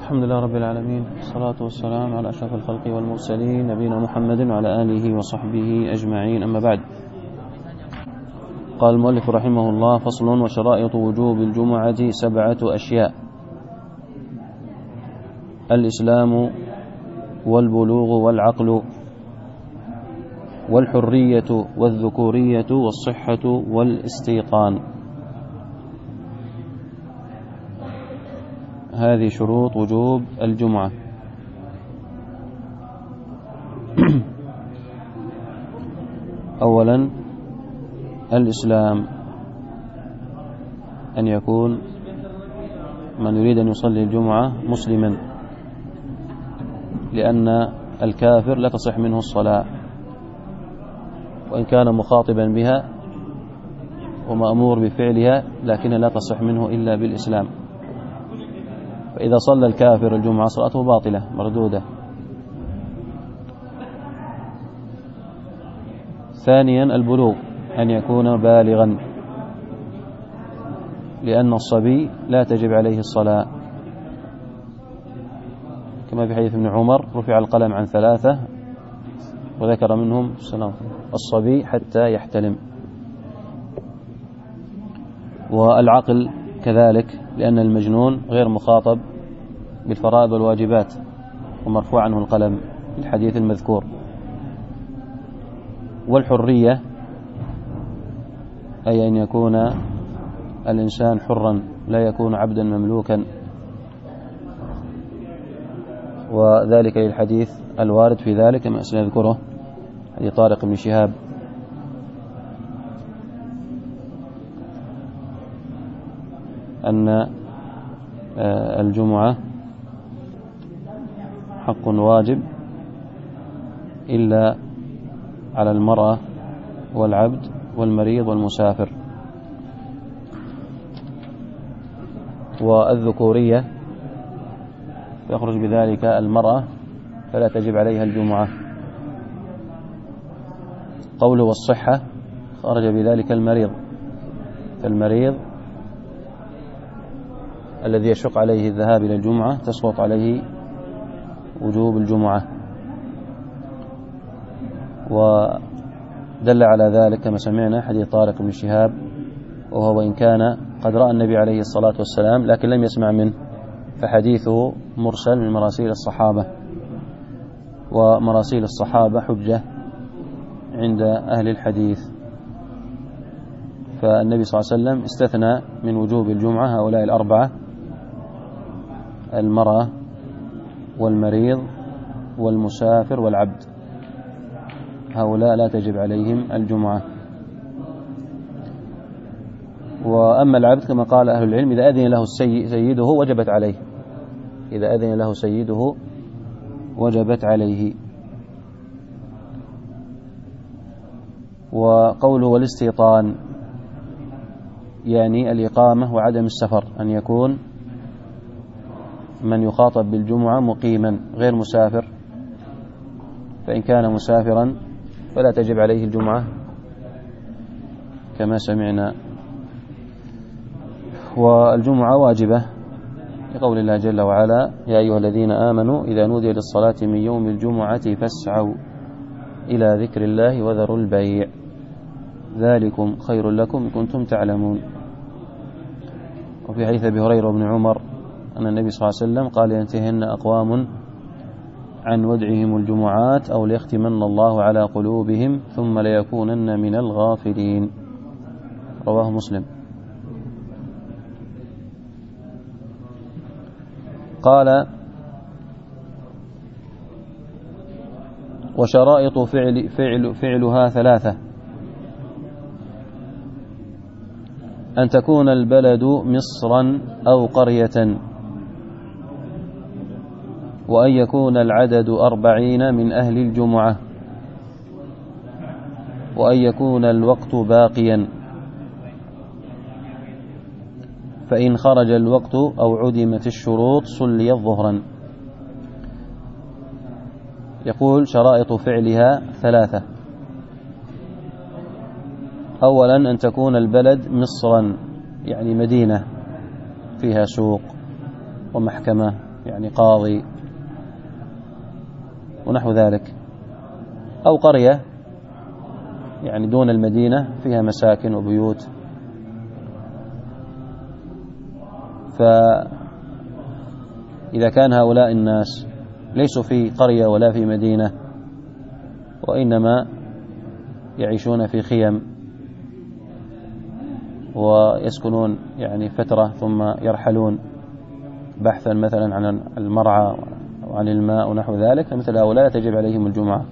الحمد لله رب العالمين، والصلاة والسلام على أشرف الخلق والمرسلين نبينا محمد وعلى آله وصحبه أجمعين، أما بعد. قال المؤلف رحمه الله: فصل. وشرائط وجوب الجمعة 7 أشياء: الإسلام والبلوغ والعقل والحرية والذكورية والصحة والاستيطان. هذه شروط وجوب الجمعة. أولا الإسلام، أن يكون من يريد أن يصلي الجمعة مسلما، لأن الكافر لا تصح منه الصلاة وإن كان مخاطبا بها ومأمور بفعلها، لكنها لا تصح منه إلا بالإسلام. فإذا صلى الكافر الجمعة صلاته باطلة مردودة. ثانيا البلوغ، أن يكون بالغا، لأن الصبي لا تجب عليه الصلاة، كما في حديث ابن عمر: رفع القلم عن 3 وذكر منهم الصبي حتى يحتلم. والعقل كذلك، لأن المجنون غير مخاطب بالفرائض والواجبات ومرفوع عنه القلم في الحديث المذكور. والحرية، أي أن يكون الإنسان حرا لا يكون عبدا مملوكا، وذلك للحديث الوارد في ذلك كما سنذكره، حديث طارق بن شهاب. أن الجمعة حق واجب إلا على المرأة والعبد والمريض والمسافر. والذكورية يخرج بذلك المرأة، فلا تجب عليها الجمعة. قوله والصحة خرج بذلك المريض، فالمريض الذي يشق عليه الذهاب إلى الجمعة تسقط عليه وجوب الجمعة. ودل على ذلك كما سمعنا حديث طارق بن شهاب، وهو وإن كان قد رأى النبي عليه الصلاة والسلام لكن لم يسمع منه، فحديثه مرسل من مراسيل الصحابة، ومراسيل الصحابة حجة عند أهل الحديث. فالنبي صلى الله عليه وسلم استثنى من وجوب الجمعة هؤلاء 4: المرأة والمريض والمسافر والعبد، هؤلاء لا تجب عليهم الجمعة. وأما العبد كما قال أهل العلم: إذا أذن له سيده وجبت عليه، إذا أذن له سيده وجبت عليه. وقوله والاستيطان، يعني الإقامة وعدم السفر، أن يكون من يخاطب بالجمعة مقيما غير مسافر، فإن كان مسافرا فلا تجب عليه الجمعة كما سمعنا. والجمعة واجبة لقول الله جل وعلا: يا أيها الذين آمنوا إذا نودي للصلاة من يوم الجمعة فاسعوا إلى ذكر الله وذروا البيع ذلكم خير لكم إن كنتم تعلمون. وفي حديث أبي هريرة وابن عمر أن النبي صلى الله عليه وسلم قال: ينتهن أقوام عن ودعهم الجمعات أو ليختمن الله على قلوبهم ثم ليكونن من الغافلين. رواه مسلم. قال: وشرائط فعلها 3: أن تكون البلد مصرا أو قرية، وأن يكون العدد 40 من أهل الجمعة، وأن يكون الوقت باقيا، فإن خرج الوقت أو عدمت الشروط صليت ظهرا. يقول: شرائط فعلها 3: أولا أن تكون البلد مصرا، يعني مدينة فيها سوق ومحكمة يعني قاضي ونحو ذلك، أو قرية يعني دون المدينة فيها مساكن وبيوت. فإذا كان هؤلاء الناس ليسوا في قرية ولا في مدينة، وإنما يعيشون في خيم ويسكنون يعني فترة ثم يرحلون بحثا مثلا عن المرعى وعن الماء ونحو ذلك، فمثل هؤلاء تجب عليهم الجمعة.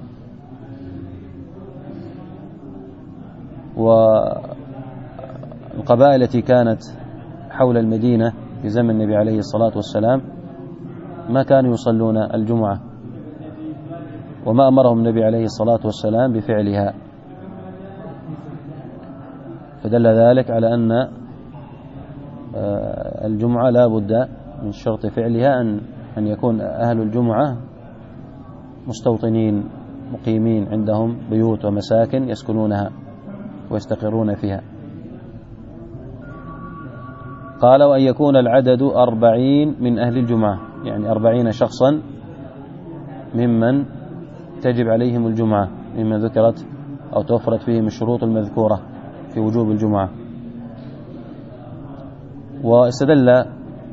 والقبائل التي كانت حول المدينة في زمن النبي عليه الصلاة والسلام ما كانوا يصلون الجمعة، وما أمرهم النبي عليه الصلاة والسلام بفعلها، فدل ذلك على أن الجمعة لا بد من شرط فعلها أن يكون أهل الجمعة مستوطنين مقيمين عندهم بيوت ومساكن يسكنونها ويستقرون فيها. قال وأن يكون العدد 40 من أهل الجمعة، يعني 40 شخصا ممن تجب عليهم الجمعة، ممن ذكرت أو توفرت فيهم الشروط المذكورة في وجوب الجمعة. واستدل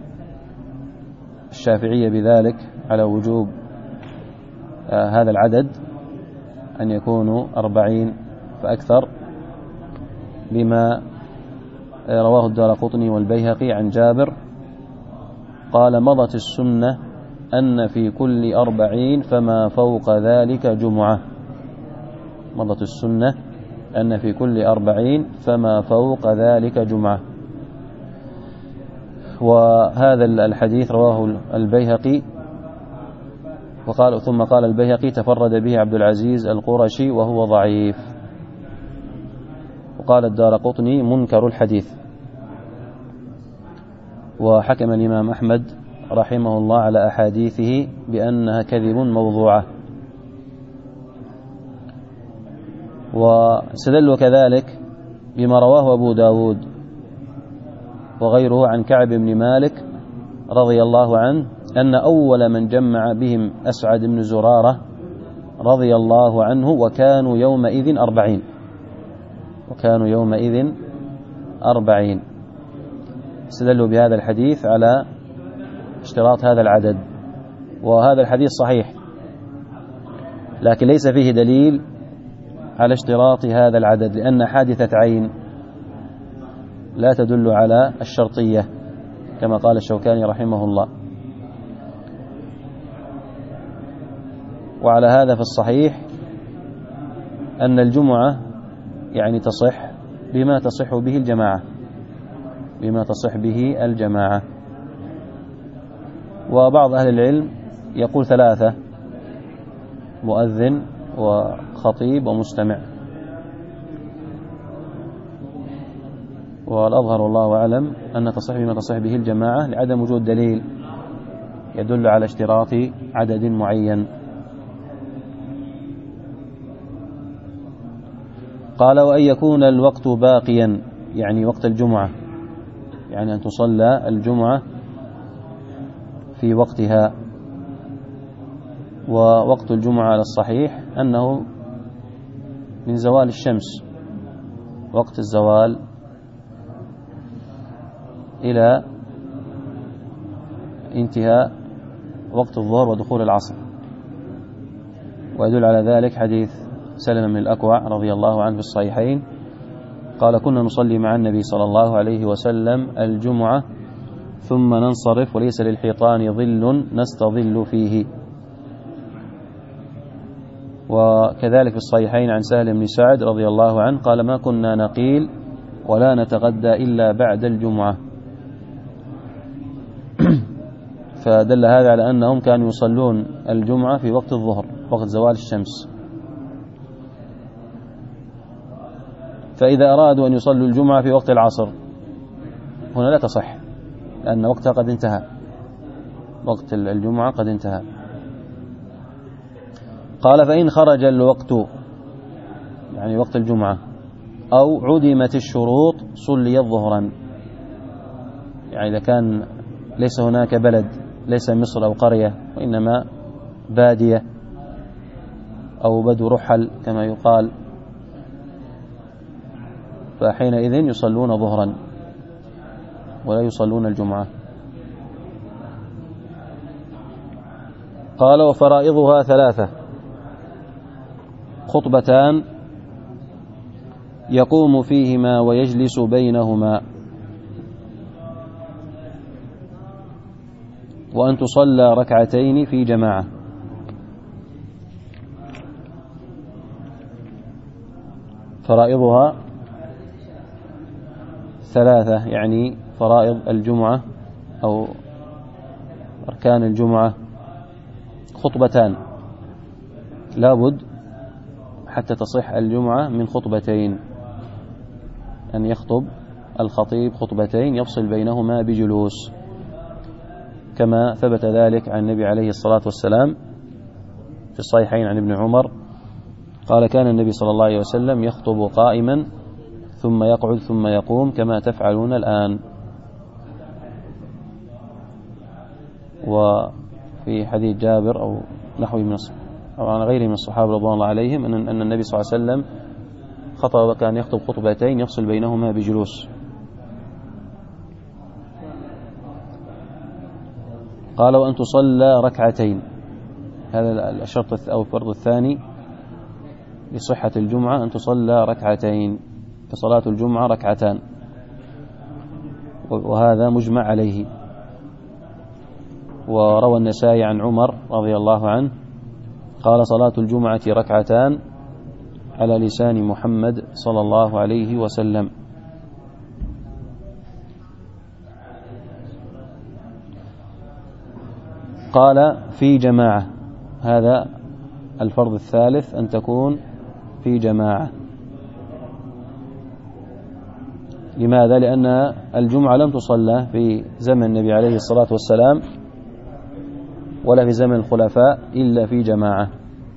الشافعية بذلك على وجوب هذا العدد أن يكونوا 40 فأكثر بما رواه الدارقطني والبيهقي عن جابر قال مضت السنة أن في كل 40 فما فوق ذلك جمعة. مضت السنة أن في كل 40 فما فوق ذلك جمعة. وهذا الحديث رواه البيهقي، ثم قال البيهقي تفرد به عبد العزيز القرشي وهو ضعيف. وقال الدارقطني منكر الحديث. وحكم الإمام أحمد رحمه الله على أحاديثه بأنها كذب موضوعة. واستدلوا كذلك بما رواه أبو داود وغيره عن كعب بن مالك رضي الله عنه أن أول من جمع بهم أسعد بن زرارة رضي الله عنه وكانوا يومئذ 40. استدلوا بهذا الحديث على اشتراط هذا العدد، وهذا الحديث صحيح لكن ليس فيه دليل على اشتراط هذا العدد، لأن حادثة عين لا تدل على الشرطية كما قال الشوكاني رحمه الله. وعلى هذا في الصحيح أن الجمعة يعني تصح بما تصح به الجماعة. وبعض أهل العلم يقول 3: مؤذن وخطيب ومستمع. والأظهر والله أعلم أن تصح بما تصح به الجماعة لعدم وجود دليل يدل على اشتراط عدد معين. قال وأن يكون الوقت باقيا، يعني وقت الجمعة، يعني أن تصلى الجمعة في وقتها. ووقت الجمعة على الصحيح أنه من زوال الشمس، وقت الزوال إلى انتهاء وقت الظهر ودخول العصر. ويدل على ذلك حديث سلمة بن الأكوع رضي الله عنه في الصحيحين قال كنا نصلي مع النبي صلى الله عليه وسلم الجمعة ثم ننصرف وليس للحيطان ظل نستظل فيه. وكذلك في الصحيحين عن سهل بن سعد رضي الله عنه قال ما كنا نقيل ولا نتغدى إلا بعد الجمعة. فدل هذا على أنهم كانوا يصلون الجمعة في وقت الظهر، وقت زوال الشمس. فإذا أرادوا أن يصلوا الجمعة في وقت العصر هنا لا تصح، لأن وقتها قد انتهى، وقت الجمعة قد انتهى. قال فإن خرج الوقت، يعني وقت الجمعة، أو عدمت الشروط صلي ظهرا، يعني إذا كان ليس هناك بلد ليس مصر أو قرية، وإنما بادية أو بدو رحل كما يقال، فحينئذ يصلون ظهرا ولا يصلون الجمعة. قال: وفرائضها 3: خطبتان يقوم فيهما ويجلس بينهما، وأن تصلى ركعتين في جماعة. فرائضها 3، يعني فرائض الجمعة أو أركان الجمعة خطبتان، لابد حتى تصح الجمعة من خطبتين، أن يخطب الخطيب خطبتين يفصل بينهما بجلوس، كما ثبت ذلك عن النبي عليه الصلاة والسلام في الصحيحين عن ابن عمر قال: كان النبي صلى الله عليه وسلم يخطب قائما ثم يقعد ثم يقوم كما تفعلون الآن. وفي حديث جابر أو نحوه من أو عن غيره من الصحابة رضوان الله عليهم أن النبي صلى الله عليه وسلم خطب، كان يخطب خطبتين يفصل بينهما بجلوس. قال: وأن تصلى ركعتين، هذا الشرط أو الفرض الثاني لصحة الجمعة، أن تصلى ركعتين، فصلاة الجمعة ركعتان، وهذا مجمع عليه. وروى النسائي عن عمر رضي الله عنه قال: صلاة الجمعة ركعتان على لسان محمد صلى الله عليه وسلم. قال: في جماعة، هذا الفرض الثالث، أن تكون في جماعة. لماذا؟ لأن الجمعة لم تصلى في زمن النبي عليه الصلاة والسلام ولا في زمن الخلفاء إلا في جماعة.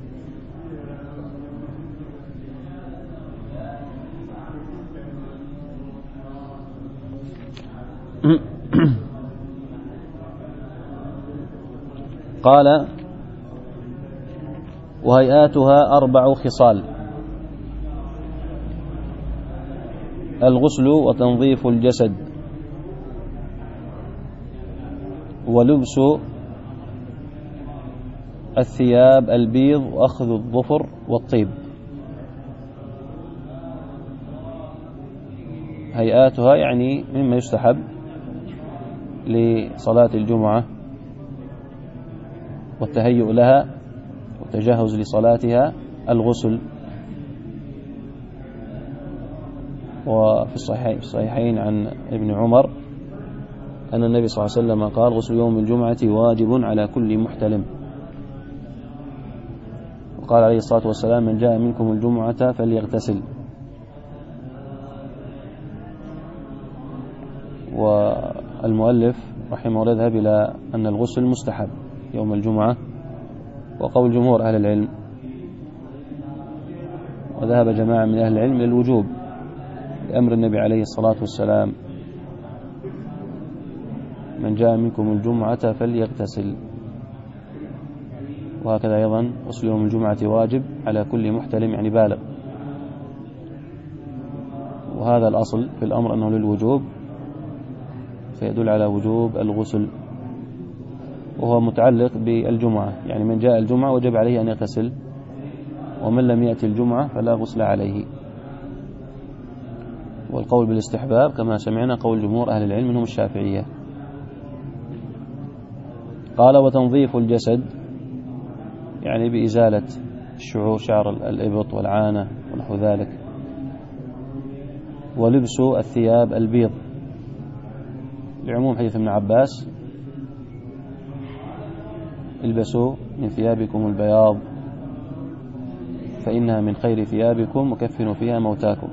قال: وهيئاتها 4 خصال: الغسل وتنظيف الجسد، ولبس الثياب البيض، وأخذ الظفر والطيب. هيئاتها يعني مما يستحب لصلاة الجمعة والتهيؤ لها والتجهز لصلاتها الغسل. وفي الصحيحين عن ابن عمر أن النبي صلى الله عليه وسلم قال: غسل يوم الجمعة واجب على كل محتلم. وقال عليه الصلاة والسلام: من جاء منكم الجمعة فليغتسل. والمؤلف رحمه الله يذهب إلى أن الغسل مستحب يوم الجمعة، وقول جمهور أهل العلم، وذهب جماعة من أهل العلم للوجوب لأمر النبي عليه الصلاة والسلام: من جاء منكم الجمعة فليغتسل. وهكذا أيضا غسل يوم الجمعة واجب على كل محتلم، يعني بالغ. وهذا الأصل في الأمر أنه للوجوب، فيدل على وجوب الغسل، وهو متعلق بالجمعة، يعني من جاء الجمعة وجب عليه أن يغتسل، ومن لم يأتي الجمعة فلا غسل عليه. والقول بالاستحباب كما سمعنا قول جمهور أهل العلم منهم الشافعية. قال: وتنظيف الجسد، يعني بإزالة شعر الإبط والعانة ونحو ذلك. ولبس الثياب البيض، لعموم حديث ابن عباس: البسوا من ثيابكم البياض فإنها من خير ثيابكم وكفنوا فيها موتاكم.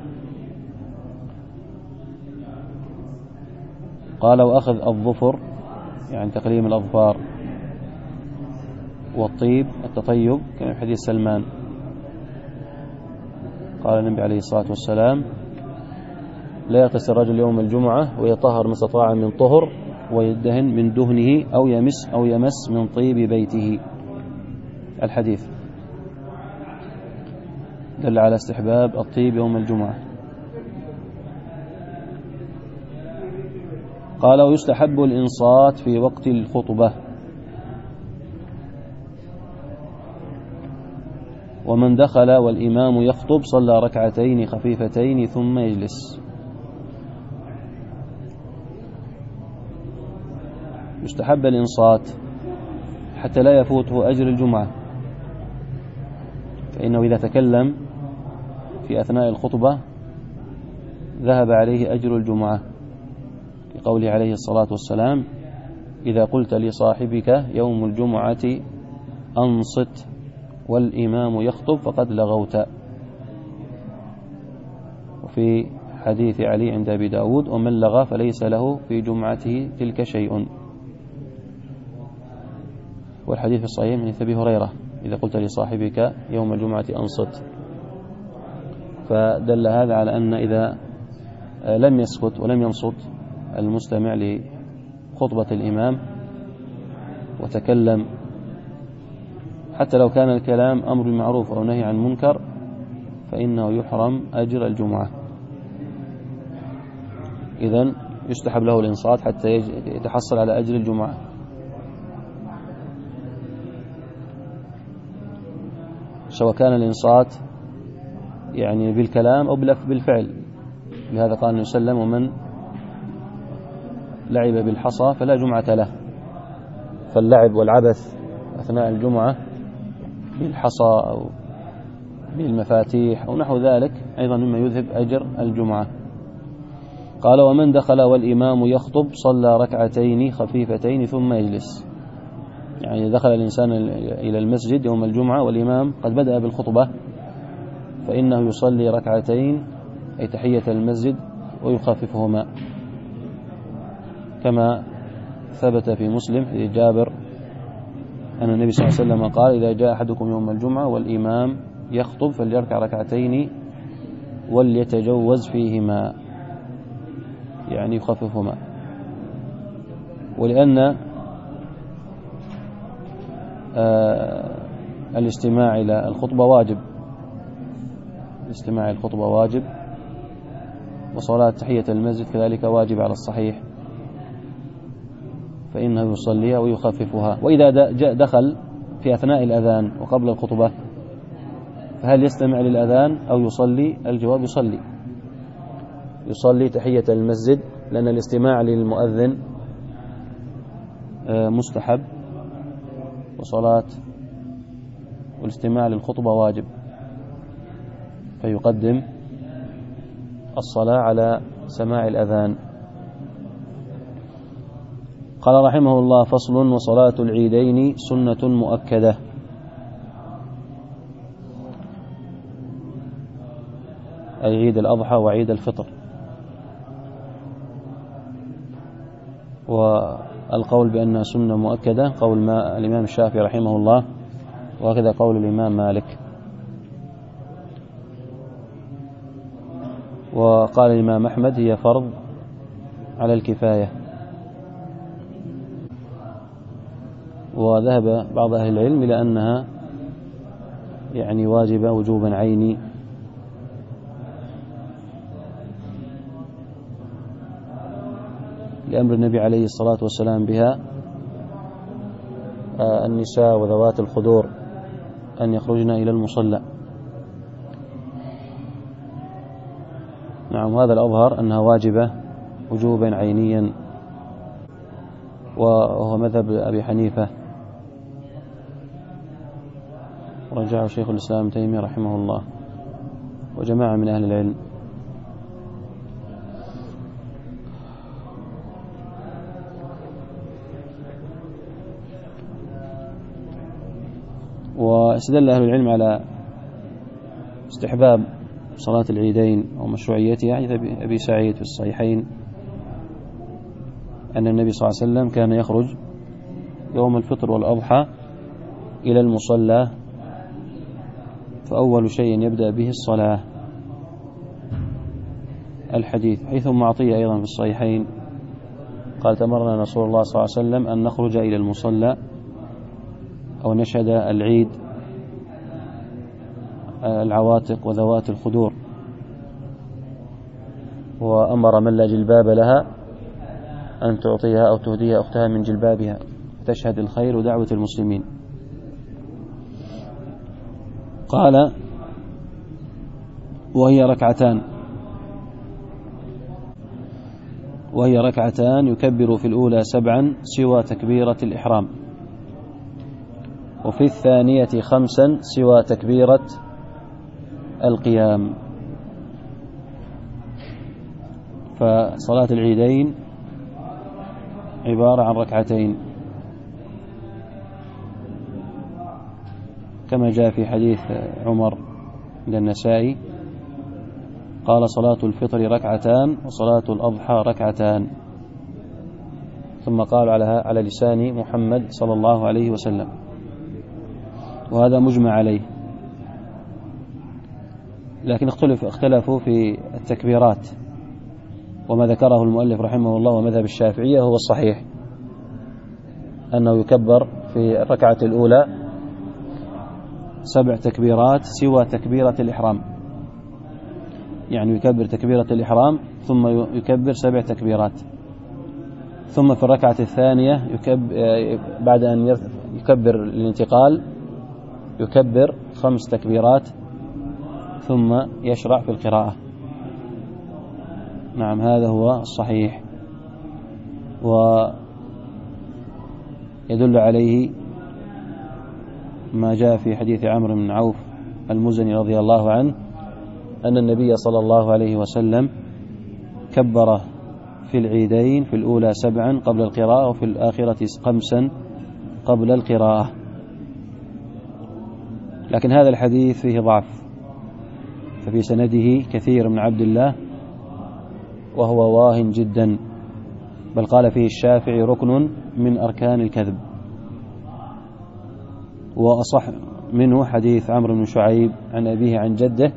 قال: وأخذ الظفر، يعني تقليم الأظفار، والطيب التطيب، كما في حديث سلمان قال النبي عليه الصلاة والسلام: لا يغتسل الرجل يوم الجمعة ويطهر ما استطاع من طهر ويدهن من دهنه أو يمس من طيب بيته. الحديث دل على استحباب الطيب يوم الجمعة. قال ويستحب الإنصات في وقت الخطبة. ومن دخل والإمام يخطب صلى ركعتين خفيفتين ثم يجلس. يستحب الإنصات حتى لا يفوته أجر الجمعة، فإنه إذا تكلم في أثناء الخطبة ذهب عليه أجر الجمعة، لقوله عليه الصلاة والسلام: إذا قلت لصاحبك يوم الجمعة أنصت والإمام يخطب فقد لغوت. وفي حديث علي عند أبي داود: ومن لغى فليس له في جمعته تلك شيء. والحديث الصحيح من أبي هريرة: إذا قلت لصاحبك يوم الجمعة أنصت. فدل هذا على أن إذا لم يسكت ولم ينصت المستمع لخطبة الإمام وتكلم، حتى لو كان الكلام أمر بالمعروف أو نهي عن منكر، فإنه يحرم أجر الجمعة. إذن يستحب له الإنصات حتى يتحصل على أجر الجمعة. سواء كان الإنصات يعني بالكلام أو بالفعل. لهذا قال النبي صلى الله عليه وسلم: ومن لعب بالحصى فلا جمعة له. فاللعب والعبث أثناء الجمعة بالحصى أو بالمفاتيح أو نحو ذلك أيضا مما يذهب أجر الجمعة. قال: ومن دخل والإمام يخطب صلى ركعتين خفيفتين ثم يجلس. يعني دخل الإنسان إلى المسجد يوم الجمعة والإمام قد بدأ بالخطبة، فإنه يصلي ركعتين أي تحية المسجد ويخففهما، كما ثبت في مسلم في جابر أن النبي صلى الله عليه وسلم قال: إذا جاء أحدكم يوم الجمعة والإمام يخطب فليركع ركعتين وليتجوز فيهما، يعني يخففهما. ولأن الاستماع إلى الخطبة واجب، الاستماع إلى الخطبة واجب، وصلاة تحية المسجد كذلك واجب على الصحيح، فإنه يصليها ويخففها. وإذا دخل في أثناء الأذان وقبل الخطبة فهل يستمع للأذان أو يصلي؟ الجواب: يصلي تحية المسجد، لأن الاستماع للمؤذن مستحب، والاستماع للخطبة واجب، فيقدم الصلاة على سماع الأذان. قال رحمه الله: فصل: وصلاة العيدين سنة مؤكدة. أي عيد الأضحى وعيد الفطر. والقول بأنها سنة مؤكدة قول الإمام الشافعي رحمه الله، وهكذا قول الإمام مالك. وقال الإمام أحمد: هي فرض على الكفاية. وذهب بعض أهل العلم إلى أنها يعني واجبة وجوبا عيني، لأمر النبي عليه الصلاة والسلام بها النساء وذوات الخدور أن يخرجن إلى المصلى. نعم، هذا الأظهر أنها واجبة وجوبا عينيا، وهو مذهب أبي حنيفة رجعه شيخ الإسلام ابن تيمية رحمه الله وجماعة من أهل العلم. واستدل أهل العلم على استحباب صلاة العيدين ومشروعيتها حديث أبي سعيد في الصحيحين أن النبي صلى الله عليه وسلم كان يخرج يوم الفطر والأضحى إلى المصلى، فأول شيء يبدأ به الصلاة. الحديث حيث معطية أيضا في الصحيحين قال تمرنا رسول الله صلى الله عليه وسلم أن نخرج إلى المصلى أو نشهد العيد العواتق وذوات الخدور، وأمر من لا جلباب لها أن تعطيها أو تهديها أختها من جلبابها تشهد الخير ودعوة المسلمين. قال وهي ركعتان يكبر في الأولى 7 سوى تكبيرة الإحرام، وفي الثانية 5 سوى تكبيرة القيام. فصلاة العيدين عبارة عن ركعتين كما جاء في حديث عمر عند النسائي قال صلاة الفطر ركعتان وصلاة الأضحى ركعتان، ثم قال على لسان محمد صلى الله عليه وسلم، وهذا مجمع عليه. لكن اختلفوا في التكبيرات، وما ذكره المؤلف رحمه الله ومذهب الشافعية هو الصحيح، أنه يكبر في الركعة الأولى 7 تكبيرات سوى تكبيرة الإحرام، يعني يكبر تكبيرة الإحرام ثم يكبر 7 تكبيرات، ثم في الركعة الثانية بعد أن يكبر الانتقال يكبر 5 تكبيرات ثم يشرع في القراءة. نعم، هذا هو الصحيح، ويدل عليه ما جاء في حديث عمرو بن عوف المزني رضي الله عنه أن النبي صلى الله عليه وسلم كبر في العيدين في الأولى 7 قبل القراءة، وفي الآخرة 5 قبل القراءة. لكن هذا الحديث فيه ضعف، ففي سنده كثير من عبد الله وهو واهن جدا، بل قال فيه الشافعي ركن من أركان الكذب. وأصح منه حديث عمرو بن شعيب عن أبيه عن جده،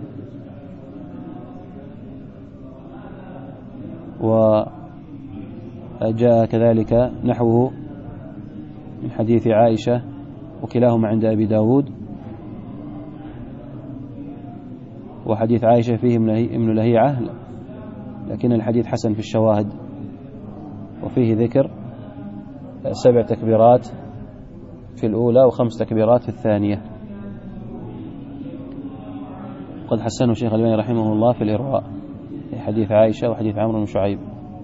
وجاء كذلك نحوه من حديث عائشة، وكلاهما عند أبي داود. وحديث عائشة فيه ابن لهيعة، لكن الحديث حسن في الشواهد، وفيه ذكر 7 تكبيرات في الأولى و5 تكبيرات في الثانية. قد حسنه الشيخ الألباني رحمه الله في الإرواء، حديث عائشة وحديث عمرو بن شعيب.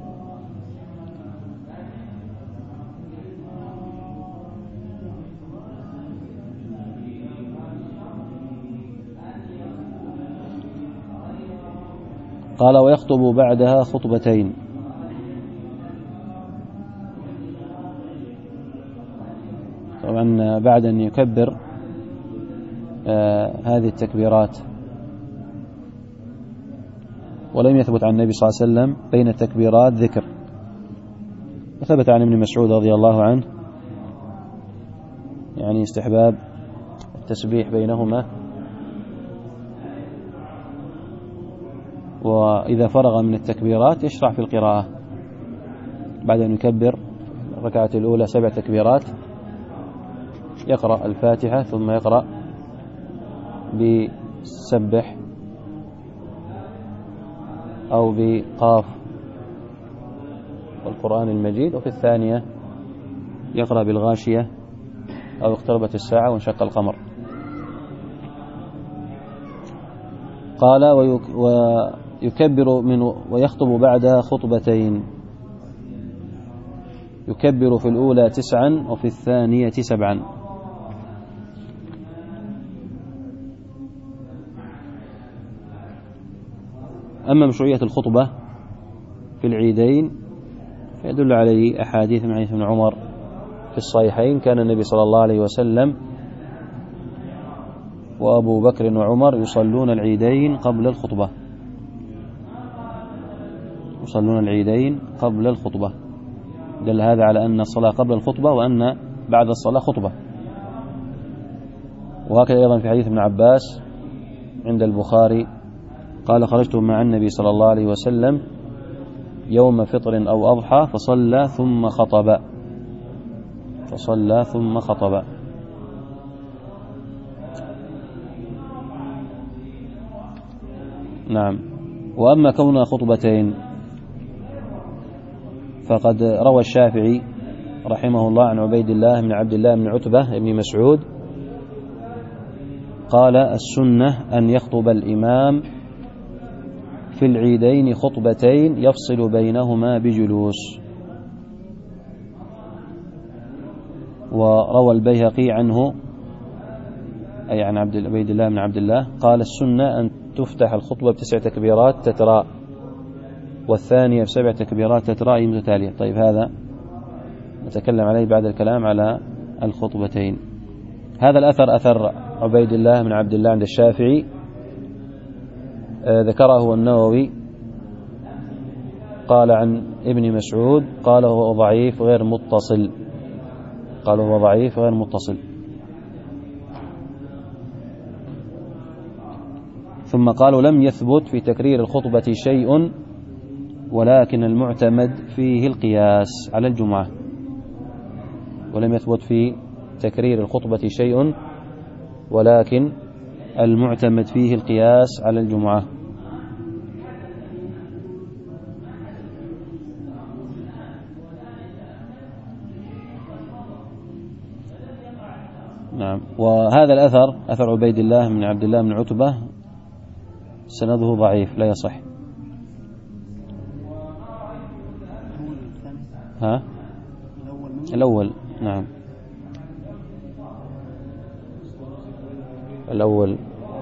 قال ويخطب بعدها خطبتين. طبعا بعد أن يكبر هذه التكبيرات، ولم يثبت عن النبي صلى الله عليه وسلم بين التكبيرات ذكر، وثبت عن ابن مسعود رضي الله عنه يعني استحباب التسبيح بينهما، وإذا فرغ من التكبيرات يشرع في القراءة بعد أن يكبر الركعة الأولى 7 تكبيرات، يقرأ الفاتحة ثم يقرأ بسبح أو بقاف والقرآن المجيد، وفي الثانية يقرأ بالغاشية أو اقتربت الساعة وانشق القمر. قال ويكبر ويخطب بعدها خطبتين، يكبر في الأولى 9 وفي الثانية 7. أما مشروعية الخطبة في العيدين فيدل عليه أحاديث من حديث ابن عمر في الصحيحين، كان النبي صلى الله عليه وسلم وأبو بكر وعمر يصلون العيدين قبل الخطبة، يصلون العيدين قبل الخطبة. دل هذا على أن الصلاة قبل الخطبة وأن بعد الصلاة خطبة. وهكذا أيضا في حديث ابن عباس عند البخاري قال خرجت مع النبي صلى الله عليه وسلم يوم فطر أو أضحى فصلى ثم خطب. نعم. وأما كونها خطبتين فقد روى الشافعي رحمه الله عن عبيد الله بن عبد الله بن عتبة بن مسعود قال: السنة أن يخطب الإمام في العيدين خطبتين يفصل بينهما بجلوس. وروى البيهقي عنه أي عن عبيد الله بن عبد الله قال: السنة أن تفتح الخطبة ب9 تكبيرات تتراء، والثانية ب7 تكبيرات تتراء متتالية. طيب، هذا نتكلم عليه بعد الكلام على الخطبتين. هذا الأثر أثر عبيد الله بن عبد الله عند الشافعي، ذكره النووي قال عن ابن مسعود قال هو ضعيف غير متصل. ثم قالوا: لم يثبت في تكرير الخطبة شيء ولكن المعتمد فيه القياس على الجمعة. ولم يثبت في تكرير الخطبة شيء ولكن المعتمد فيه القياس على الجمعة. نعم. وهذا الأثر أثر عبيد الله بن عبد الله بن عتبة سنده ضعيف لا يصح. الأول. نعم، الأول.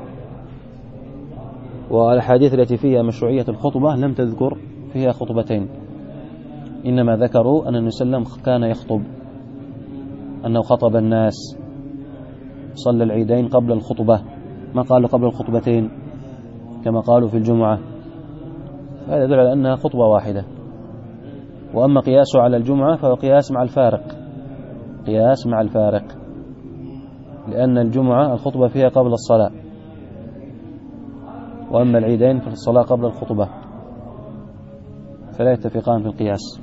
والأحاديث التي فيها مشروعية الخطبة لم تذكر فيها خطبتين، إنما ذكروا أن النبي صلى الله عليه وسلم كان يخطب، أنه خطب الناس، صلى العيدين قبل الخطبة، ما قالوا قبل الخطبتين كما قالوا في الجمعة. هذا يدل على أنها خطبة واحدة. وأما قياسه على الجمعة فهو قياس مع الفارق، لأن الجمعة الخطبة فيها قبل الصلاة، وأما العيدين في الصلاة قبل الخطبة، فلا يتفقان في القياس.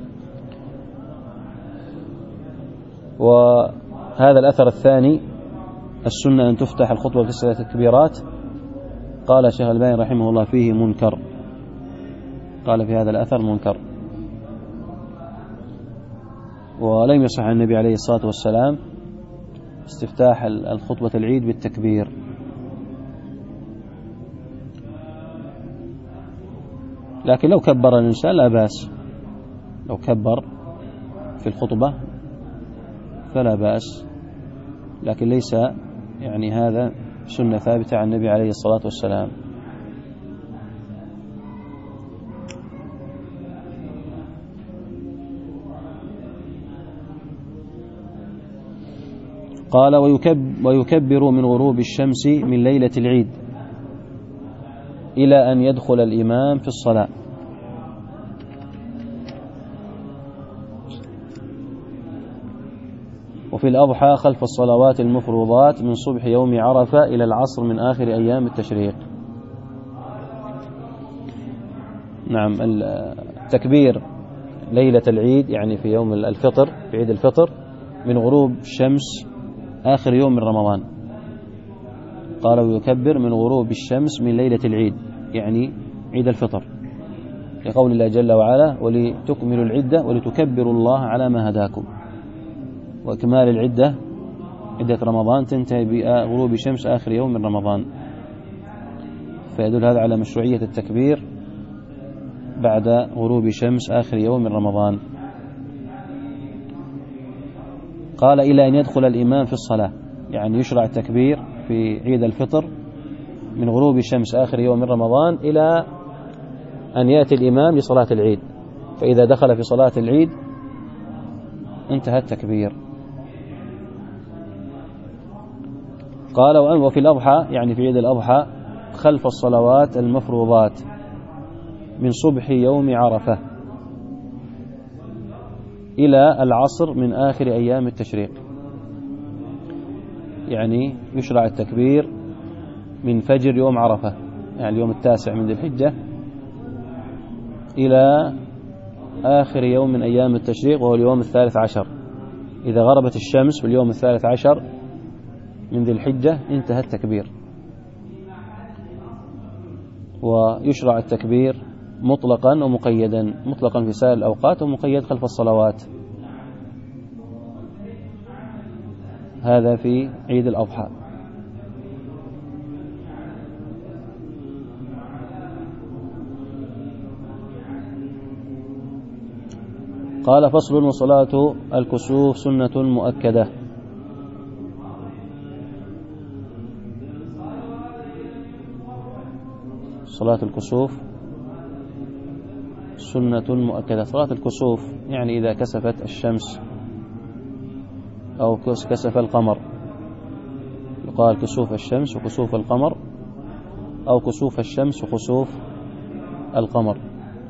وهذا الأثر الثاني: السنة أن تفتح الخطبة ب9 تكبيرات، قال الشيخ الألباني رحمه الله فيه منكر، قال في هذا الأثر منكر. ولم يصح عن النبي عليه الصلاة والسلام استفتاح الخطبة العيد بالتكبير. لكن لو كبر الإنسان لا بأس، لو كبر في الخطبة فلا بأس، لكن ليس يعني هذا سنة ثابتة عن النبي عليه الصلاة والسلام. قال: ويكبر من غروب الشمس من ليلة العيد إلى أن يدخل الإمام في الصلاة. وفي الأضحى خلف الصلوات المفروضات من صبح يوم عرفة إلى العصر من آخر أيام التشريق. نعم، التكبير ليلة العيد يعني في يوم الفطر، في عيد الفطر، من غروب الشمس آخر يوم من رمضان. قال: ويكبر من غروب الشمس من ليلة العيد يعني عيد الفطر، لقول الله جل وعلا: ولتكملوا العدة ولتكبروا الله على ما هداكم. وإكمال العدة، عدة رمضان، تنتهي بغروب شمس آخر يوم من رمضان. فيدل هذا على مشروعية التكبير بعد غروب شمس آخر يوم من رمضان. قال: إلى أن يدخل الإمام في الصلاة، يعني يشرع التكبير في عيد الفطر من غروب الشمس آخر يوم من رمضان إلى أن يأتي الإمام لصلاة العيد، فإذا دخل في صلاة العيد انتهى التكبير. قال: وفي الأضحى يعني في عيد الأضحى خلف الصلوات المفروضات من صبح يوم عرفة إلى العصر من آخر أيام التشريق، يعني يشرع التكبير من فجر يوم عرفة يعني اليوم 9 من ذي الحجة إلى آخر يوم من أيام التشريق وهو اليوم 13. إذا غربت الشمس في اليوم 13 من ذي الحجة انتهى التكبير. ويشرع التكبير مطلقا ومقيدا، مطلقا في سائر الأوقات ومقيد خلف الصلوات. هذا في عيد الأضحى. قال فصل: وصلاة الكسوف سنة مؤكدة. صلاة الكسوف سنة مؤكدة. صلاة الكسوف يعني إذا كسفت الشمس أو كسف القمر، يقال كسوف الشمس وكسوف القمر، أو كسوف الشمس وكسوف القمر.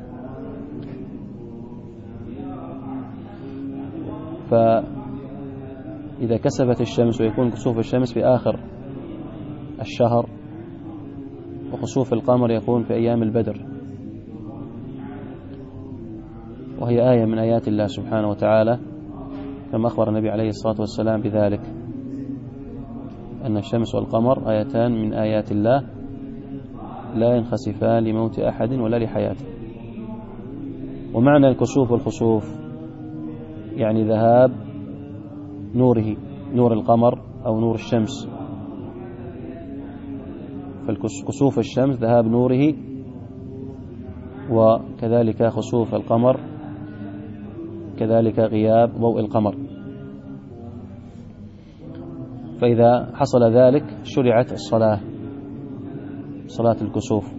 فإذا كسفت الشمس ويكون كسوف الشمس في آخر الشهر، وخسوف القمر يكون في أيام البدر، وهي آية من آيات الله سبحانه وتعالى، كما أخبر النبي عليه الصلاة والسلام بذلك، أن الشمس والقمر آيتان من آيات الله لا ينخسفان لموت أحد ولا لحياته. ومعنى الكسوف والخسوف يعني ذهاب نوره، نور القمر أو نور الشمس. فالكسوف الشمس ذهاب نوره، وكذلك خسوف القمر كذلك غياب ضوء القمر. فإذا حصل ذلك شرعت الصلاة، صلاة الكسوف.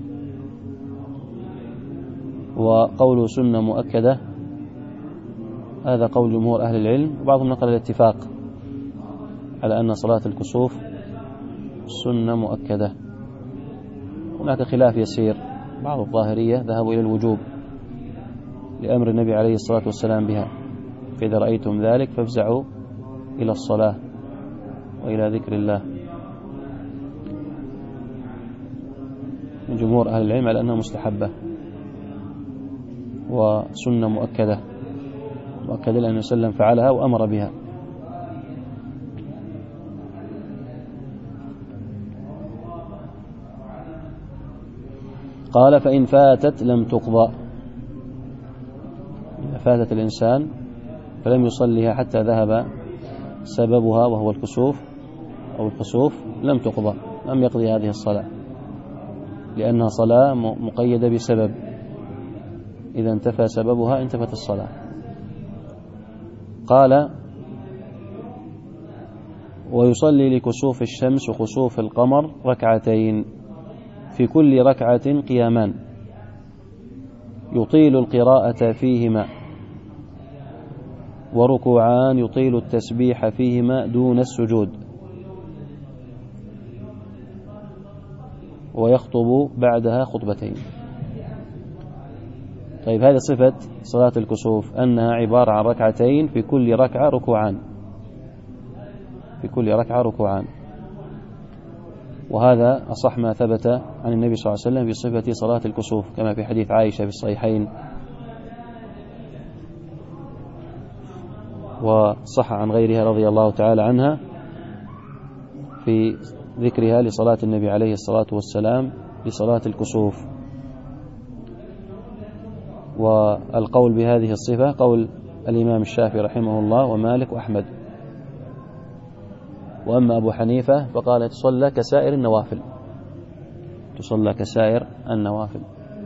وقوله سنة مؤكدة هذا قول جمهور أهل العلم، وبعضهم نقل الاتفاق على أن صلاة الكسوف سنة مؤكدة. هناك خلاف يسير، بعض الظاهرية ذهبوا إلى الوجوب لأمر النبي عليه الصلاة والسلام بها، فإذا رأيتم ذلك فافزعوا إلى الصلاة وإلى ذكر الله. من جمهور أهل العلم على أنها مستحبة وسنة مؤكدة، مؤكد لأن النبي صلى الله عليه وسلم فعلها وأمر بها. قال: فإن فاتت لم تقضى. إذا فاتت الإنسان فلم يصليها حتى ذهب سببها وهو الكسوف أو الخسوف لم تقضى، لم يقضي هذه الصلاة، لأنها صلاة مقيدة بسبب، إذا انتفى سببها انتفت الصلاة. قال: ويصلي لكسوف الشمس وخسوف القمر ركعتين، في كل ركعة قيامان، يطيل القراءة فيهما، وركوعان يطيل التسبيح فيهما دون السجود، ويخطب بعدها خطبتين. طيب، هذه صفة صلاة الكسوف، أنها عبارة عن ركعتين في كل ركعة ركوعان، في كل ركعة ركوعان. وهذا أصح ما ثبت عن النبي صلى الله عليه وسلم في صفة صلاة الكسوف، كما في حديث عائشة في الصحيحين، وصح عن غيرها رضي الله تعالى عنها في ذكرها لصلاة النبي عليه الصلاة والسلام لصلاة الكسوف. والقول بهذه الصفة قول الإمام الشافعي رحمه الله ومالك وأحمد. وأما أبو حنيفة فقال تصلى كسائر النوافل، تصلى كسائر النوافل،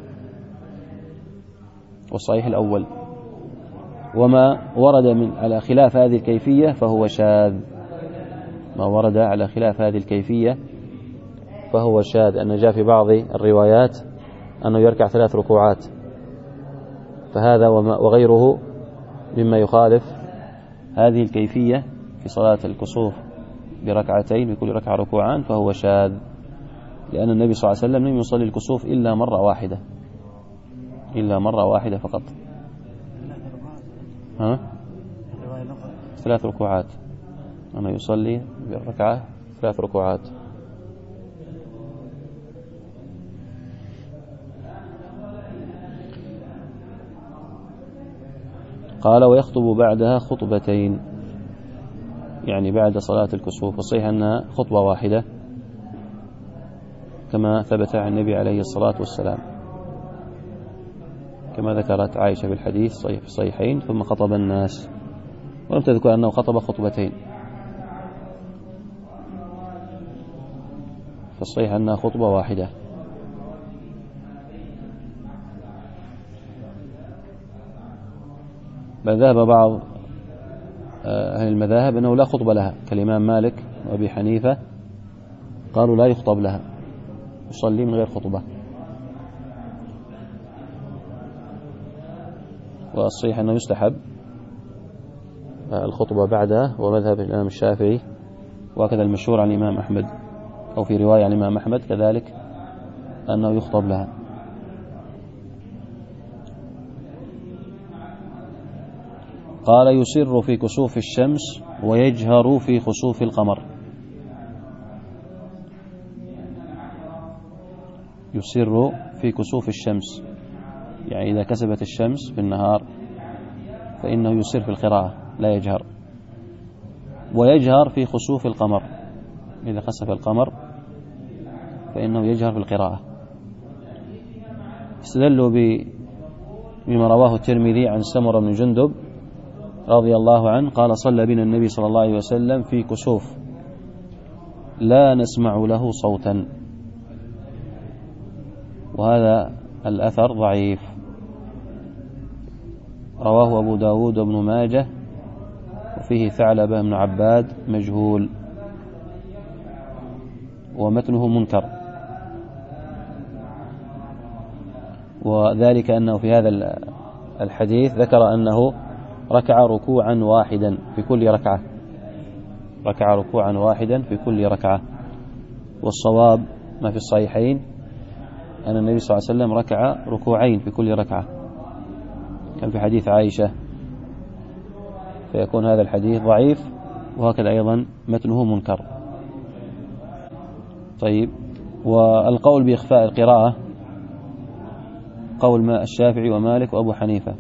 والصحيح الأول. وما ورد على خلاف هذه الكيفية فهو شاذ، ما ورد على خلاف هذه الكيفية فهو شاذ، أن جاء في بعض الروايات أنه يركع 3 ركوعات، فهذا وغيره مما يخالف هذه الكيفية في صلاة الكسوف بركعتين بكل ركعة ركوعان، فهو شاذ، لأن النبي صلى الله عليه وسلم لم يصلي الكسوف إلا مرة واحدة، إلا مرة واحدة فقط. 3 ركوعات، أنه يصلي بركعة 3 ركوعات. قال ويخطب بعدها خطبتين، يعني بعد صلاة الكسوف، والصحيح أنها خطبة واحدة كما ثبت عن النبي عليه الصلاة والسلام، كما ذكرت عائشة في الحديث في الصحيحين: ثم خطب الناس، ولم تذكر أنه خطب خطبتين، فالصحيح أنها خطبة واحدة. بل ذهب بعض أهل المذاهب أنه لا خطبة لها، كالإمام مالك وأبي حنيفة، قالوا لا يخطب لها، يصلي من غير خطبة. والصحيح أنه يستحب الخطبة بعدها، ومذهب الإمام الشافعي، وكذا المشهور عن الإمام أحمد، أو في رواية عن الإمام أحمد كذلك أنه يخطب لها. قال يسر في كسوف الشمس ويجهر في خسوف القمر. يسر في كسوف الشمس، يعني إذا كسبت الشمس في النهار فإنه يسر في القراءة لا يجهر. ويجهر في خسوف القمر، إذا خسف القمر فإنه يجهر في القراءة. استدلوا بما رواه الترمذي عن سمرة بن جندب رضي الله عنه قال: صلى بنا النبي صلى الله عليه وسلم في كسوف لا نسمع له صوتا. وهذا الأثر ضعيف، رواه أبو داود وابن ماجه، وفيه ثعلبة بن عباد مجهول، ومتنه منكر. وذلك أنه في هذا الحديث ذكر أنه ركع ركوعا واحدا في كل ركعة، ركع ركوعا واحدا في كل ركعة. والصواب ما في الصحيحين أن النبي صلى الله عليه وسلم ركع ركوعين في كل ركعة، كان في حديث عائشة، فيكون هذا الحديث ضعيف، وهكذا أيضا متنه منكر. طيب، والقول بإخفاء القراءة قول الشافعي ومالك وأبو حنيفة.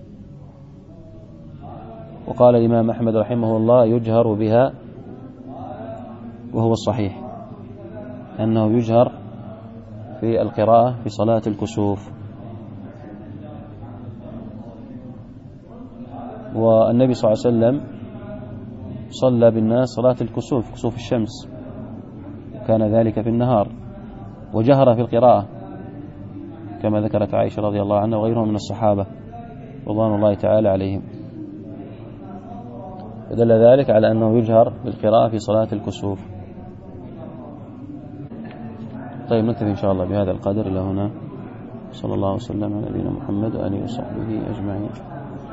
وقال الإمام أحمد رحمه الله: يجهر بها، وهو الصحيح أنه يجهر في القراءة في صلاة الكسوف. والنبي صلى الله عليه وسلم صلى بالناس صلاة الكسوف، كسوف الشمس، كان ذلك في النهار، وجهر في القراءة كما ذكرت عائشة رضي الله عنها وغيرهم من الصحابة رضوان الله تعالى عليهم. فدل ذلك على أنه يجهر بالقراءة في صلاة الكسوف. طيب، نكتفي إن شاء الله بهذا القدر إلى هنا. صلى الله وسلم على نبينا محمد وآله وصحبه أجمعين.